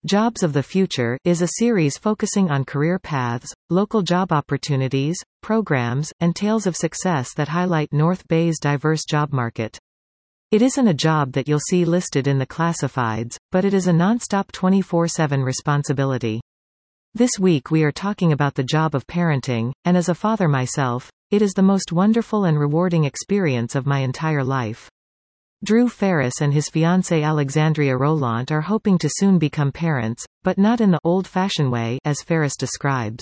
Jobs of the Future is a series focusing on career paths, local job opportunities, programs, and tales of success that highlight North Bay's diverse job market. It isn't a job that you'll see listed in the classifieds, but it is a non-stop 24/7 responsibility. This week we are talking about the job of parenting, and as a father myself, it is the most wonderful and rewarding experience of my entire life. Drew Ferris and his fiancée Alexandria Roland are hoping to soon become parents, but not in the old-fashioned way, as Ferris describes.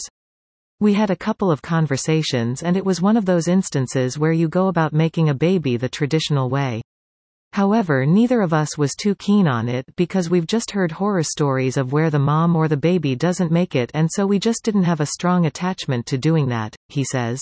We had a couple of conversations and it was one of those instances where you go about making a baby the traditional way. However, neither of us was too keen on it because we've just heard horror stories of where the mom or the baby doesn't make it, and so we just didn't have a strong attachment to doing that, he says.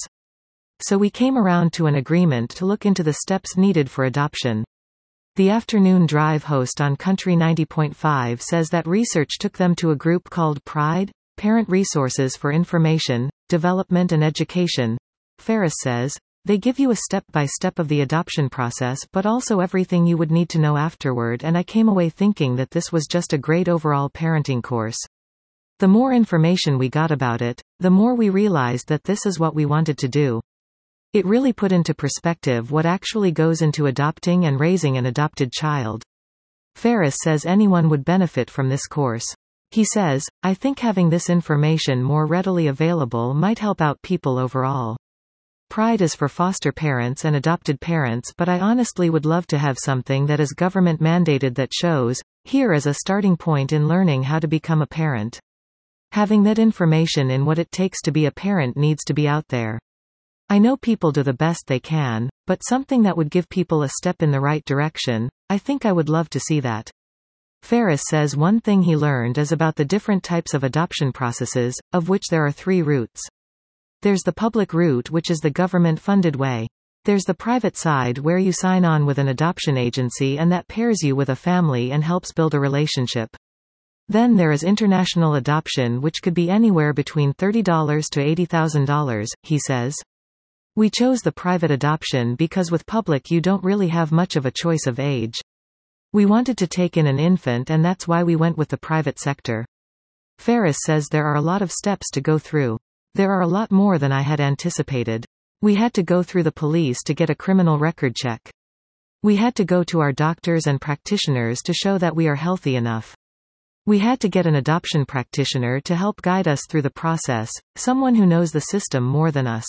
So we came around to an agreement to look into the steps needed for adoption. The afternoon drive host on Country 90.5 says that research took them to a group called PRIDE, Parent Resources for Information, Development and Education. Ferris says, they give you a step-by-step of the adoption process but also everything you would need to know afterward, and I came away thinking that this was just a great overall parenting course. The more information we got about it, the more we realized that this is what we wanted to do. It really put into perspective what actually goes into adopting and raising an adopted child. Ferris says anyone would benefit from this course. He says, I think having this information more readily available might help out people overall. PRIDE is for foster parents and adopted parents, but I honestly would love to have something that is government mandated that shows, here is a starting point in learning how to become a parent. Having that information in what it takes to be a parent needs to be out there. I know people do the best they can, but something that would give people a step in the right direction, I think I would love to see that. Ferris says one thing he learned is about the different types of adoption processes, of which there are 3 routes. There's the public route, which is the government-funded way. There's the private side where you sign on with an adoption agency and that pairs you with a family and helps build a relationship. Then there is international adoption, which could be anywhere between $30 to $80,000, he says. We chose the private adoption because with public you don't really have much of a choice of age. We wanted to take in an infant and that's why we went with the private sector. Ferris says there are a lot of steps to go through. There are a lot more than I had anticipated. We had to go through the police to get a criminal record check. We had to go to our doctors and practitioners to show that we are healthy enough. We had to get an adoption practitioner to help guide us through the process, someone who knows the system more than us.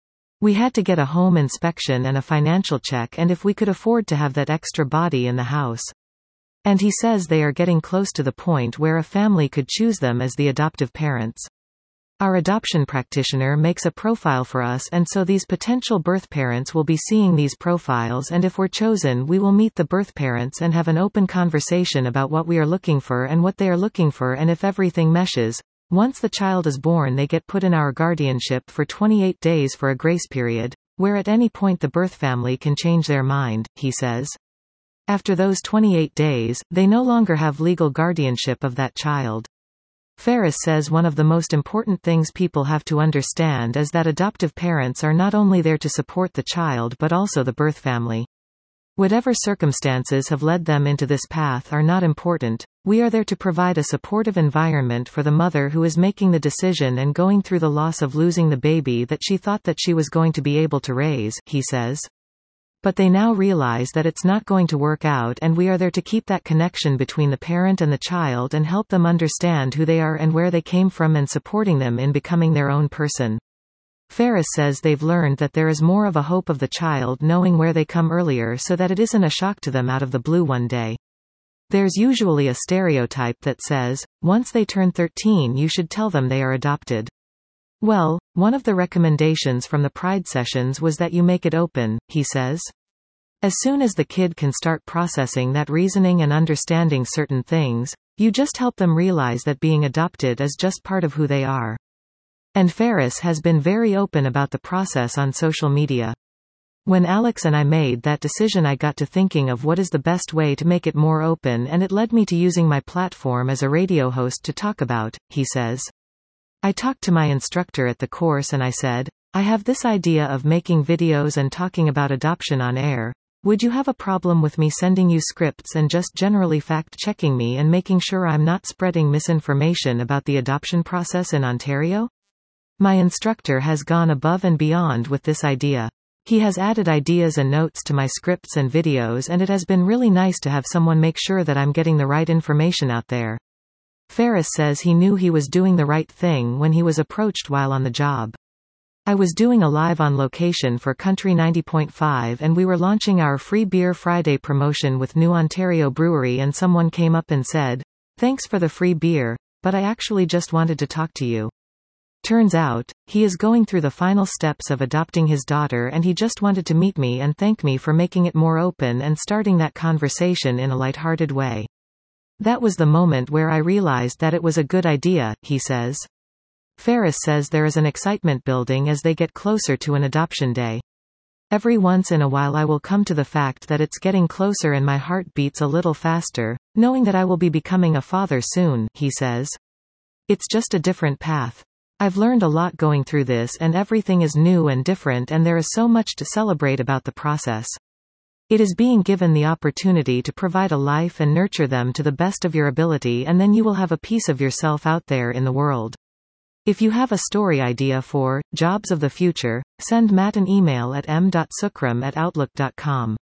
We had to get a home inspection and a financial check, and if we could afford to have that extra body in the house. And he says they are getting close to the point where a family could choose them as the adoptive parents. Our adoption practitioner makes a profile for us, and so these potential birth parents will be seeing these profiles, and if we're chosen we will meet the birth parents and have an open conversation about what we are looking for and what they are looking for, and if everything meshes, once the child is born they get put in our guardianship for 28 days for a grace period, where at any point the birth family can change their mind, he says. After those 28 days, they no longer have legal guardianship of that child. Ferris says one of the most important things people have to understand is that adoptive parents are not only there to support the child but also the birth family. Whatever circumstances have led them into this path are not important. We are there to provide a supportive environment for the mother who is making the decision and going through the loss of losing the baby that she thought that she was going to be able to raise, he says. But they now realize that it's not going to work out, and we are there to keep that connection between the parent and the child and help them understand who they are and where they came from and supporting them in becoming their own person. Ferris says they've learned that there is more of a hope of the child knowing where they come earlier so that it isn't a shock to them out of the blue one day. There's usually a stereotype that says, once they turn 13 you should tell them they are adopted. Well, one of the recommendations from the PRIDE sessions was that you make it open, he says. As soon as the kid can start processing that reasoning and understanding certain things, you just help them realize that being adopted is just part of who they are. And Ferris has been very open about the process on social media. When Alex and I made that decision I got to thinking of what is the best way to make it more open, and it led me to using my platform as a radio host to talk about, he says. I talked to my instructor at the course and I said, I have this idea of making videos and talking about adoption on air. Would you have a problem with me sending you scripts and just generally fact-checking me and making sure I'm not spreading misinformation about the adoption process in Ontario? My instructor has gone above and beyond with this idea. He has added ideas and notes to my scripts and videos, and it has been really nice to have someone make sure that I'm getting the right information out there. Ferris says he knew he was doing the right thing when he was approached while on the job. I was doing a live on location for Country 90.5 and we were launching our Free Beer Friday promotion with New Ontario Brewery, and someone came up and said, "Thanks for the free beer, but I actually just wanted to talk to you." Turns out, he is going through the final steps of adopting his daughter, and he just wanted to meet me and thank me for making it more open and starting that conversation in a lighthearted way. That was the moment where I realized that it was a good idea, he says. Ferris says there is an excitement building as they get closer to an adoption day. Every once in a while I will come to the fact that it's getting closer and my heart beats a little faster, knowing that I will be becoming a father soon, he says. It's just a different path. I've learned a lot going through this, and everything is new and different, and there is so much to celebrate about the process. It is being given the opportunity to provide a life and nurture them to the best of your ability, and then you will have a piece of yourself out there in the world. If you have a story idea for Jobs of the Future, send Matt an email at m.sukram@outlook.com.